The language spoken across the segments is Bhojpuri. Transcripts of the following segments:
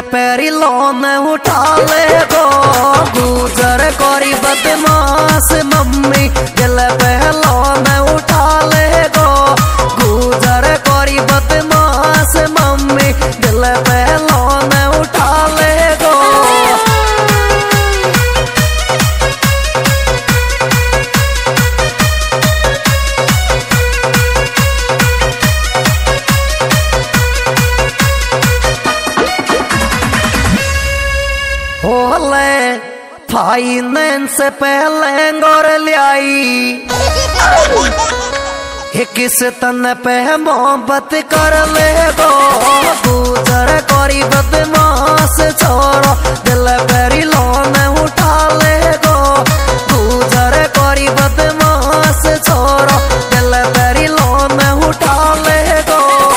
पैरी लोन उठा ले गो गुजर कोरी बदमाश मम्मी दिल पे लोन उठा ले गो गुजर कोरी बदमाश मम्मी दिल पे लोन उठा ले गो। होले फाइनेंस पहले गोर लियाई किस तन पे मोहब्बत कर ले गो गुजर कोरी बदमाश छोरो दिल पेरी लोन उठा ले गो गुजर कोरी बदमाश छोरो दिल पेरी लोन उठा ले गो।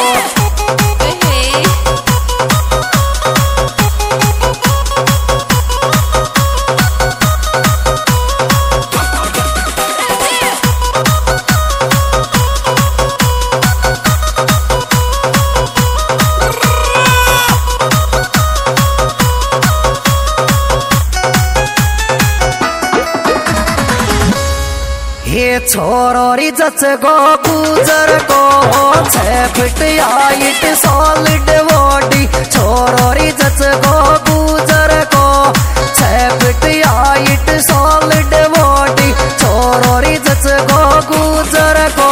ये छोरोरी जच गो गुजर को 6 फीट हाइट सॉलिड बॉडी छोरोरी जच गो गुजर को 6 फीट हाइट सॉलिड बॉडी छोरोरी जच गो गुजर को।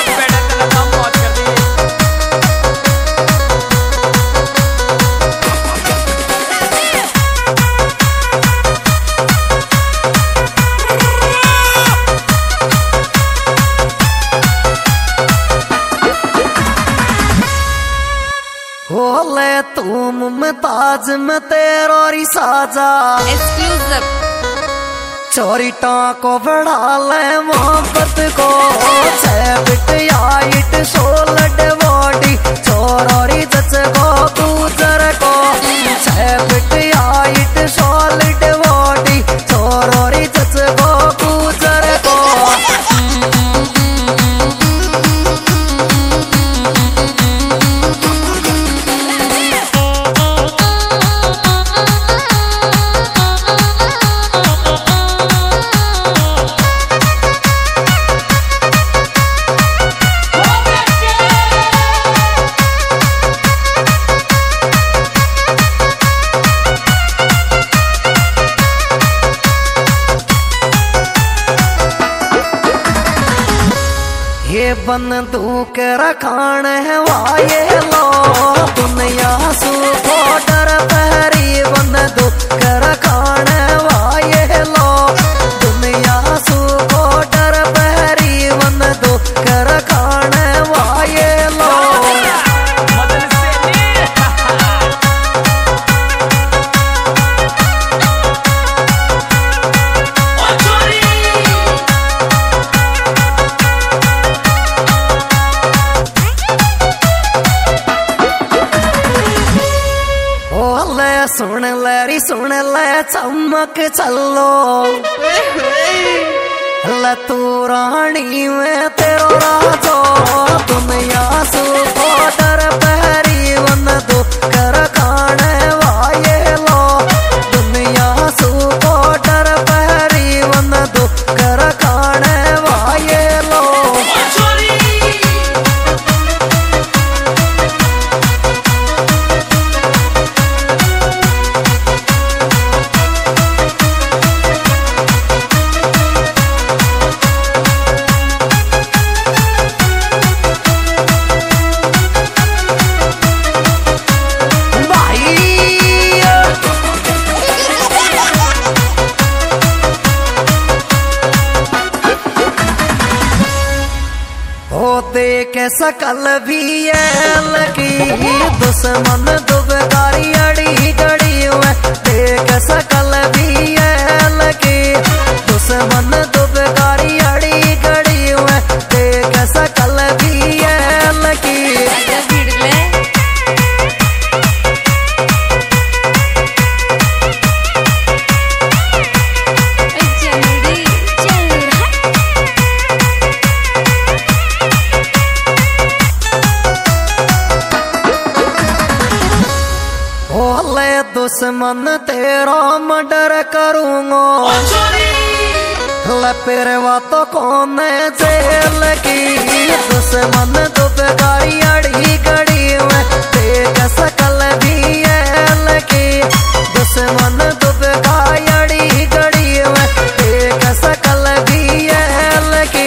होले तुम में ताज में तेरोरी साजा एक्सक्लूसिव चोरी टाको बढ़ा ले मोहब्बत को 6 फीट हाइट सॉलिड बॉडी छोरोरी जच गो गुजर को 6 फीट हाइट सॉलिड बॉडी छोरोरी जच गो गुजर को। ये बंदूक रखान है वाये लो दुनिया सु बॉर्डर पहरी बंदूक रखान है वाये लो दुनिया सु बॉर्डर पहरी बंदूक रखान है वाये लो। सुन ले चमक चलो ल तू रानी में तेरो राजो दुनिया सु बॉर्डर पहरी बंदूक रखान वाये लो दुनिया सु बॉर्डर पहरी बंदूक रखान वाये लो। के सकल भी है लगी दुश्मन दुबकारी अड़ी गड़ी हुए देख सकल भी है लगी दुश्मन दुबकारी अड़ी गड़ी हुए देख सकल भी है लगी। दुश्मन तेरा मर्डर करूंगा लपेरवा तो कौन जेल की दुश्मन दुबगारी अड़ी गड़ी में देख सकल भी की दुश्मन दुबगारी अड़ी गड़ी में देख सकल भी की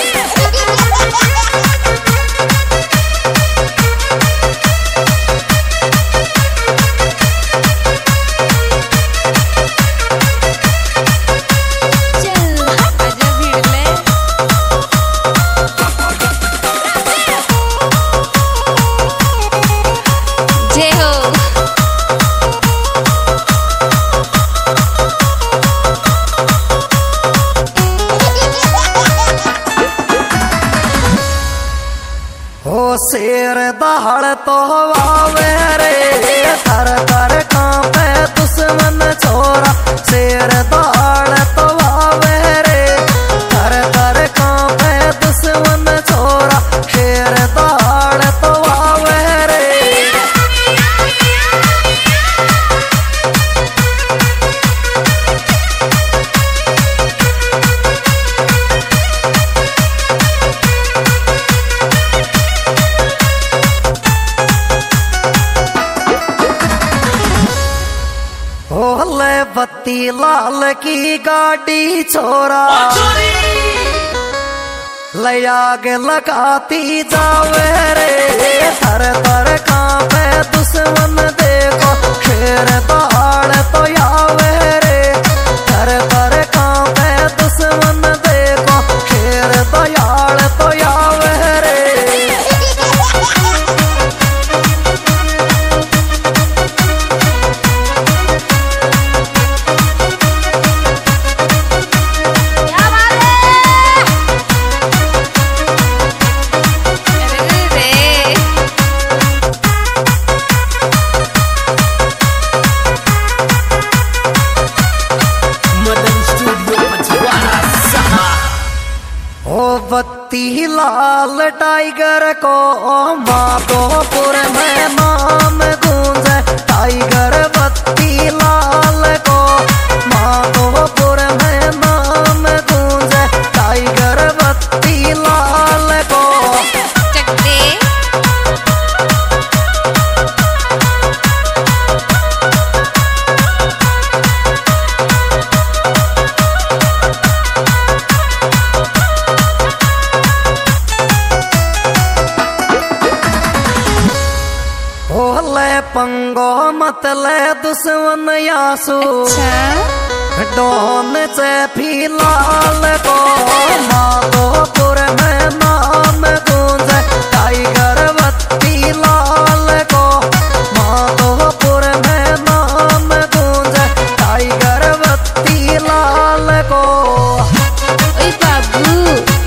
शेर दहाड़ तो आवे रे थर थर कांपे दुश्मन छोरा शेर दहाड़ तो आवे रे थर थर कांपे दुश्मन छोरा शेर दहाड़ तो आवे रे ओले बत्ती लाल की गाड़ी छोरा ले आगे लगाती जावे रे थर थर कांपे दुश्मन देखो शेर दहाड़ तो आवे रे थर थर कांपे दुश्मन देखो शेर दहाड़ तो आवे रे बत्ती लाल टाइगर को माधोपुर में नाम गूंजे टाइगर बत्ती लाल को माधोपुर में नाम गूंजे टाइगर बत्ती लाल को पंगो मतले दुश्मन यासू डोन से फिलहाल को माधोपुर में नाम गूंजे टाइगर बत्ती लाल को माधोपुर में नाम गूंजे टाइगर बत्ती लाल को बाबू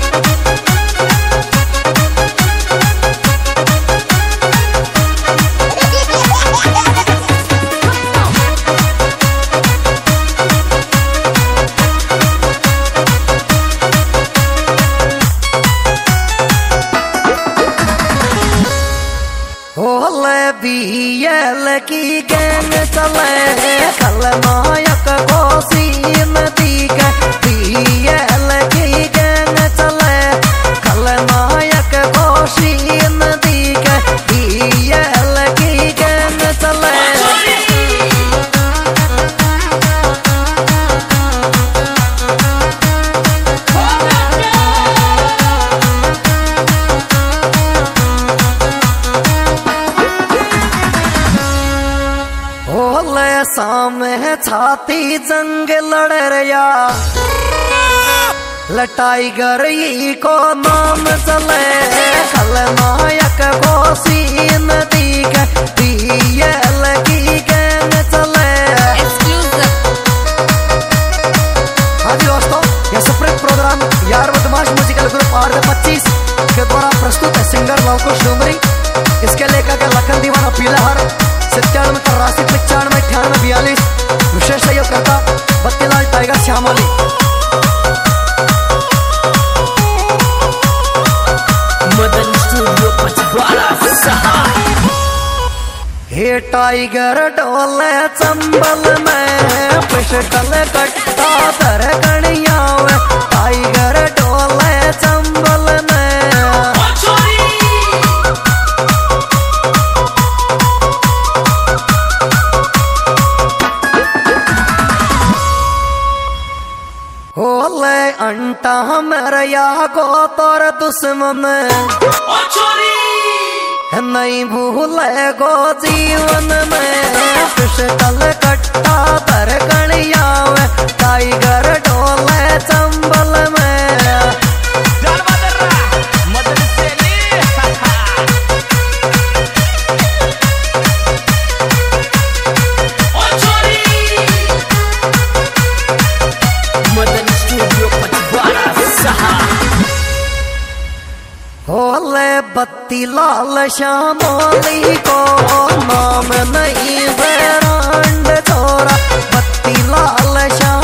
बीएल की गैंग चले खलनायक को सीन दी गए बीएल की गैंग चले खलनायक को सीन दी गए बीएल की गैंग चले सामने छाती जंग लड़ रया टाइगर ई को नाम चले खलनायक को सीन दी गए बीएल की गैंग चले हाँ जी दोस्तों यह सुप्रीम प्रोग्राम यार बदमाश म्यूजिकल ग्रुप RJ25 के द्वारा प्रस्तुत है सिंगर लवकुश डुमरी इसके लेखक है लखन दीवाना पीलाहर 97 83 95 98 42 विशेष सहयोगकर्ता बत्तीलाल टाइगर श्यामली मदन स्टूडियो पचवाड़ा हे टाइगर डोले चंबल में पिस्टल कट्टा धर कणिया वे टाइगर डोले चंबल में होले अंटा मेरा या को तोर दुश्मन नहीं भूले गो जीवन में पिस्टल कट्टा धर कणिया वे टाइगर डोले चंबल में होले बत्ती लाल श्यामोली को नाम नहीं ब्रांड छोरा बत्ती लाल श्याम